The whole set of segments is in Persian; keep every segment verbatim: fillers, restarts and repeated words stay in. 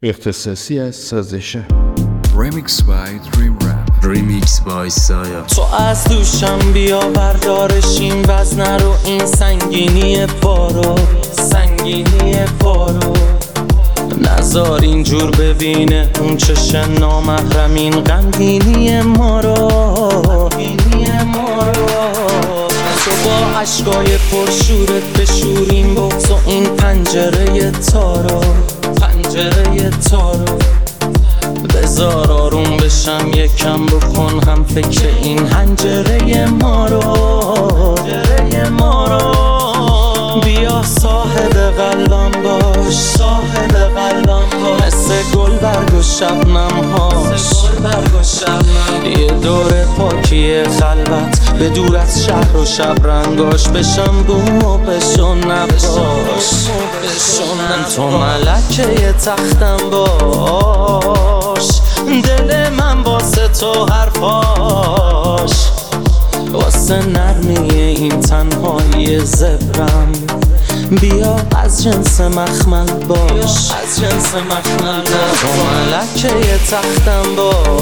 اختصاصی از سازش Remix by Dream Rap. Remix by Saya. تو از دوشم بیا بردارشیم وزن رو، این سنگینی بارو، سنگینی بارو نزار اینجور ببینه اون چش نامحرم، این غمگینی ما رو، غمگینی ما رو. تو با عشقای پرشورت بشوریم بغض و این پنجره تارو، پنجره تارو. بذار آروم بشم یکم، بکن هم فکر این حنجره ما رو، حنجره ما رو. بیا صاحب قلبم باش، صاحب قلبم باش، مثل گل برگ و شبنم هاش، یه دور پاکی خلوت به دور از شهر و شب رنگاش، بشم بوم و بشون نباش، بشونم تو ملکه تختم باش، دل من واسه تو حرفاش، واسه نرمی این تنهایی زبرم. بیا از جنس مخمل باش، از جنس مخمل باش، تو ملکه تختم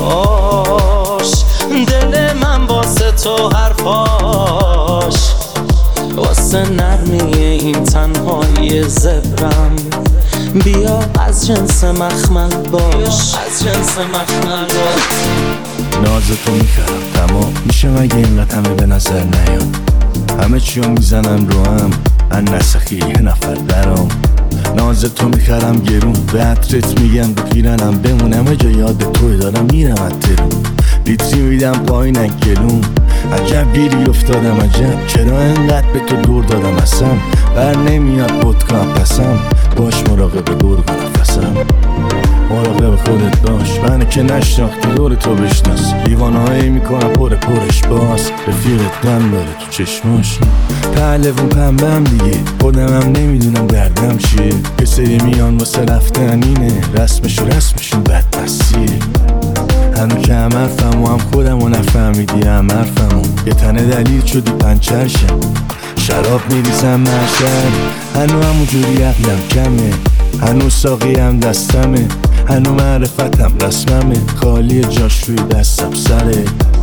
باش، دل من واسه تو حرفاش، واسه نرمی این تنهایی زبرم. بیا از جنس مخمل باش، از جنس مخمل باش. ناز تو میخرم تمام میشه مگه اینقدر همه به نظر نیام، همه چیو میزنم رو هم ان نسخی یه نفر درام. ناز تو میخرم گرون به عطرت میگم به پیرنم بمونم، همه جا یاد توی دارم میرم اترون، لیتری میدم پایین گلوم. عجب گیری افتادم عجب، چرا انقدر به تو دور دادم اصلا بر نمیاد بود کنم پسم. باش مراقب گرگ و نفسم، مراقب خودت باش، من که نشناختی دور تو بشناس. دیوانه هایی میکنم پر پرش باز، رفیقت دم داره تو چشماش، پهلوون پنبم دیگه، خودم هم نمیدونم دردم چیه. یه سری میان واسه رفتن اینه، رسمش و رسمشون بدمستیه. هنو که هم حرفم و هم خودم و نفهمیدی هم حرفمو، یه تنه دلیل شدی پنچر شم، شراب میریزم مرشد، هنو همون جوری عقلم کمه، هنو ساقی هم دستمه، هنو معرفتم رسممه، خالی جاش روی دستم سره.